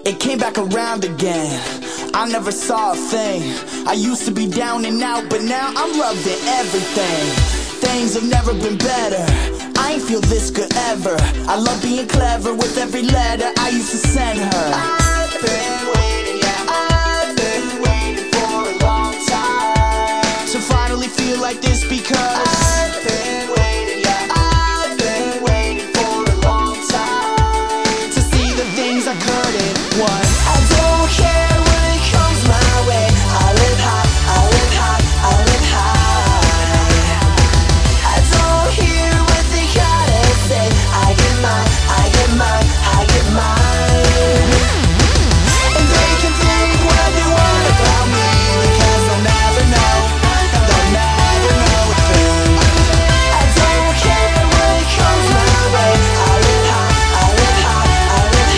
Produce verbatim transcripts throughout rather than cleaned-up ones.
It came back around again. I never saw a thing. I used to be down and out, but now I'm loving everything. Things have never been better. I ain't feel this good ever. I love being clever with every letter I used to send her. I've been waiting, yeah, I've been waiting for a long time to finally feel like this, because I've been waiting, yeah, I've been waiting for a long time to see the things I couldn't once. I don't care when it comes my way. I live high, I live high, I live high. I don't hear what they gotta say. I get mine, I get mine, I get mine. And they can think what they want about me, because they'll never know, they'll never know a thing. I don't care when it comes my way. I live high, I live high, I live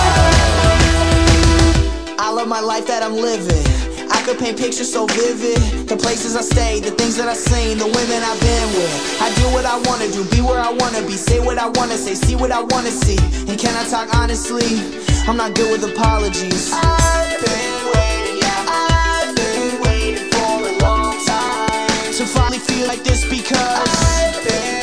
high. I love my life that I'm living. I could paint pictures so vivid. The places I stay, the things that I've seen, the women I've been with. I do what I wanna do, be where I wanna be, say what I wanna say, see what I wanna see. And can I talk honestly? I'm not good with apologies. I've been waiting, yeah, I've been waiting for a long time to finally feel like this, because I've been